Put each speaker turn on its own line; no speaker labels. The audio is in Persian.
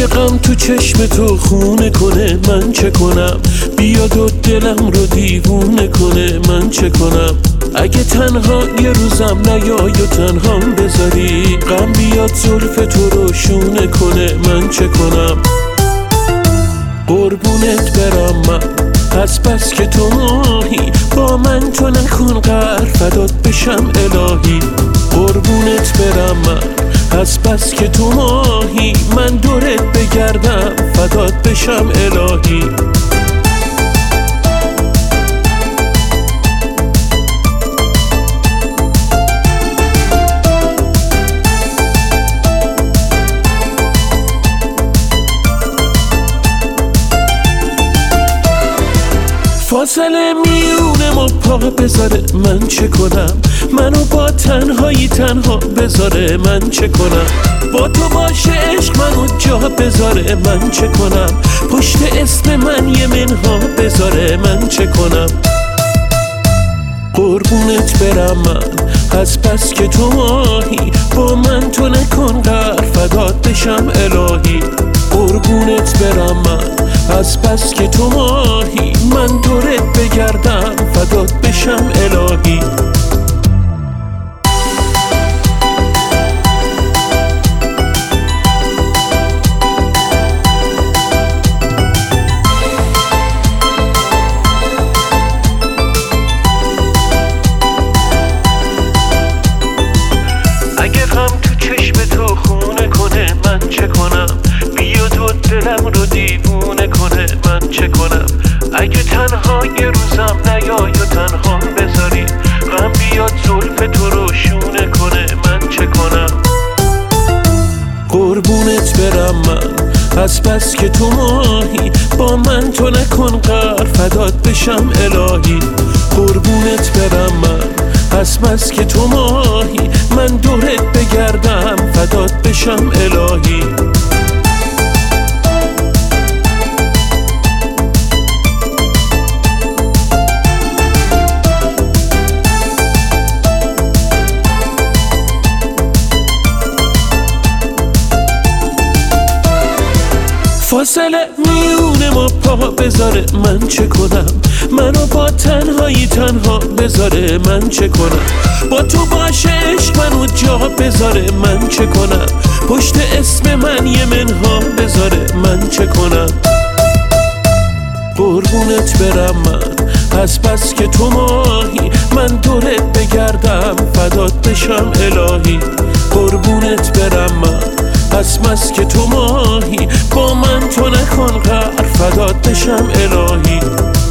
اگه غم تو چشم تو خونه کنه من چه کنم؟ بیاد و دلم رو دیوونه کنه من چه کنم؟ اگه تنها یه روزم نیای و تنهام بذاری، غم بیاد زلف تو رو شونه کنه من چه کنم؟ قربونت برم من، پس بس که تو ماهی، با من تو نکن قهر، فدات بشم الهی. قربونت برم من، پس بس که تو ماهی، من دورت بگردم، فدات بشم الهی. فاصله میونه ما پا بذاره من چه کنم؟ منو با تنهایی تنها بذاره من چه کنم؟ با تو باشه عشق منو جا بذاره من چه کنم؟ پشت اسم من یه منها بذاره من چه کنم؟ قربونت برم من، پس بس که تو ماهی، با من تو نکن قهر، فدات بشم الهی. قربونت برم من، پس بس که تو ماهی، من دورت بگردم، فدات بشم الهی. اگه غم تو چشم تو خونه کنه من چه کنم؟ بیاد و دلم رو دیوونه کنه من چه کنم؟ اگه تنها یه روزم نیای و تنها بذاری، غم بیاد زلف تو رو شونه کنه من چه کنم؟ قربونت برم من، پس بس که تو ماهی، با من تو نکن قهر، فدات بشم الهی. قربونت برم من، پس بس که تو ماهی، من دورت بگردم، فدات بشم الهی. فاصله میونه ما پا بذاره من چه کنم؟ منو با تنهایی تنها بذاره من چه کنم؟ با تو باشه عشق منو جا بذاره من چه کنم؟ پشت اسم من یه منها بذاره من چه کنم؟ قربونت برم من، پس بس که تو ماهی، من دورت بگردم، فدات بشم الهی. قربونت برم من، پس بس که تو ماهی، با من تو نکن قهر، فدات بشم الهی.